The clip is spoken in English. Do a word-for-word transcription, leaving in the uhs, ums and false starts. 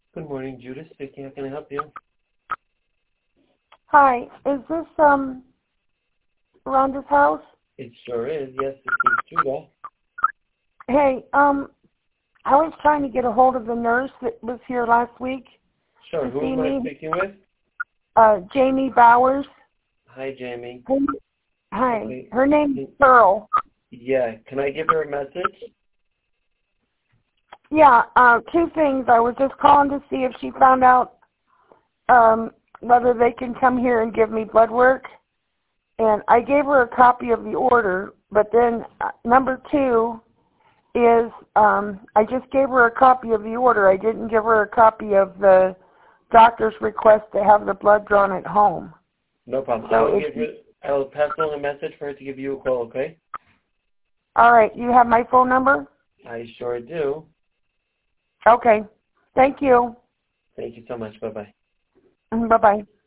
Good morning, Judith speaking. How can I help you? Hi, is this um Rhonda's house? It sure is. Yes, this is Judah. Hey, um, I was trying to get a hold of the nurse that was here last week. Sure. to Who see am I me. speaking with? Uh, Jamie Bowers. Hi, Jamie. Her, hi, Okay. her name is Pearl. Yeah. Can I give her a message? Yeah, uh, two things. I was just calling to see if she found out um, whether they can come here and give me blood work. And I gave her a copy of the order, but then uh, number two is um, I just gave her a copy of the order. I didn't give her a copy of the doctor's request to have the blood drawn at home. No problem. So I will if give her. I will pass along a message for her to give you a call. Okay? All right, you have my phone number? I sure do. Okay. Thank you. Thank you so much. Bye bye. Bye-bye.